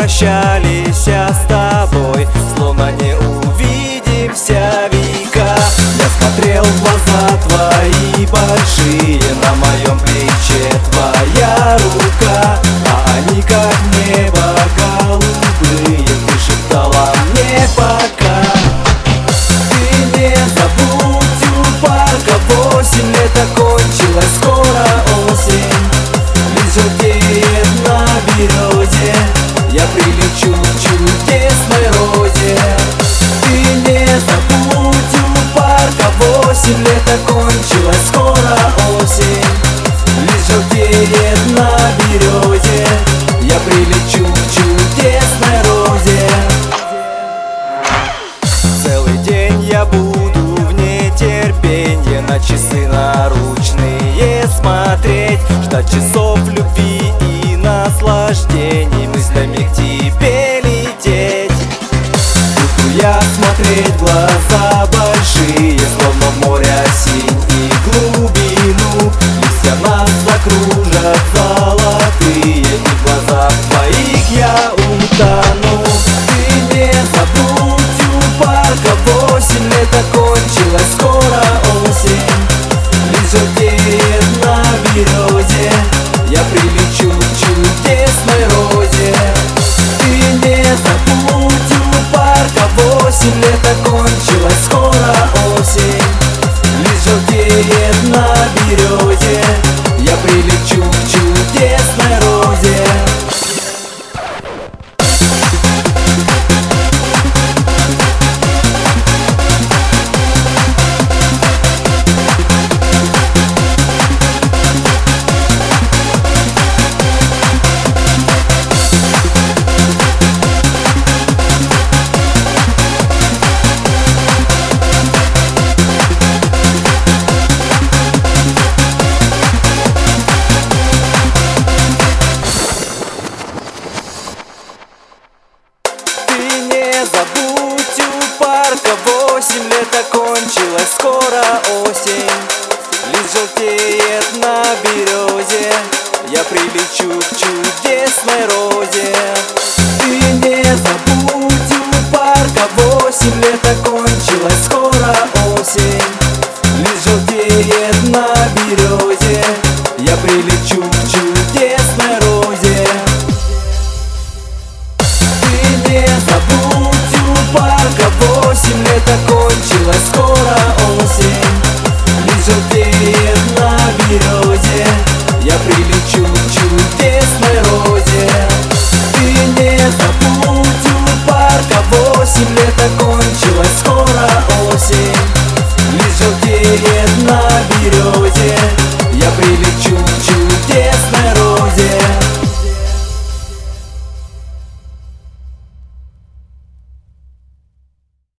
прощались с тобой, словно не увидимся века. Я смотрел в глаза твои большие, на моем плече твоя рука, а они как небо голубые, ты шептала мне пока. Ты не забудь, у парка 8 лет окончилась, скоро осень. Лист желтеет на березе, я прилечу к чудесной розе. Ты не забудь, у парка 8 лет окончилась, скоро осень. Лист желтеет на березе, я прилечу к чудесной розе. Целый день я буду в нетерпенье на часы наручные смотреть, ждать часов любви и наслаждений, мыслями к тебе лететь. Буду я смотреть в глаза большие, словно в море синь и глубину. Листья нас закружат золотые, и в глазах твоих я утону. Ты не забудь, у парка 8 лет окончилась, скоро осень. Лист желтеет на березе, я прилечу к чудесной розе. Ты не забудь, у парка 8 лет окончилась, скоро осень. Лист желтеет на березе, я прилечу к чудесной розе. Забудь, у парка 8 лет окончилась, скоро осень. Лист желтеет на березе, я прилечу к чудесной розе. Ты не забудь, у парка 8 лет окончилась, скоро осень. Лист желтеет на березе, я прилечу к чудесной розе. Ты не забудь, у парка 8 лет окончилась, скоро осень. Лист желтеет на березе, я прилечу к чудесной розе. Ты не забудь.